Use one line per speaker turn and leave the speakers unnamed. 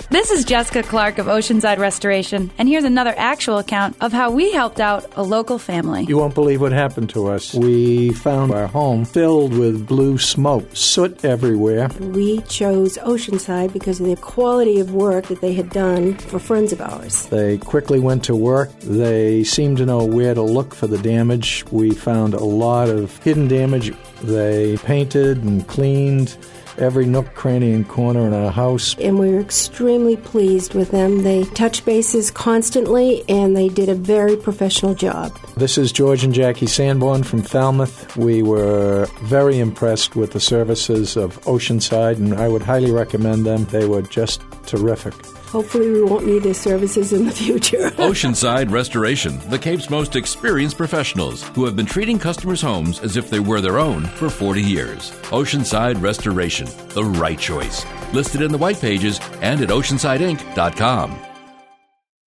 This is Jessica Clark of Oceanside Restoration, and here's another actual account of how we helped out a local family.
You won't believe what happened to us. We found our home filled with blue smoke, soot everywhere.
We chose Oceanside because of the quality of work that they had done for friends of ours.
They quickly went to work. They seemed to know where to look for the damage. We found a lot of hidden damage. They painted and cleaned every nook, cranny, and corner in our house.
And we were extremely pleased with them. They touched bases constantly, and they did a very professional job.
This is George and Jackie Sanborn from Falmouth. We were very impressed with the services of Oceanside, and I would highly recommend them. They were just terrific.
Hopefully we won't need their services in the future.
Oceanside Restoration, the Cape's most experienced professionals who have been treating customers' homes as if they were their own for 40 years. Oceanside Restoration, the right choice. Listed in the white pages and at oceansideinc.com.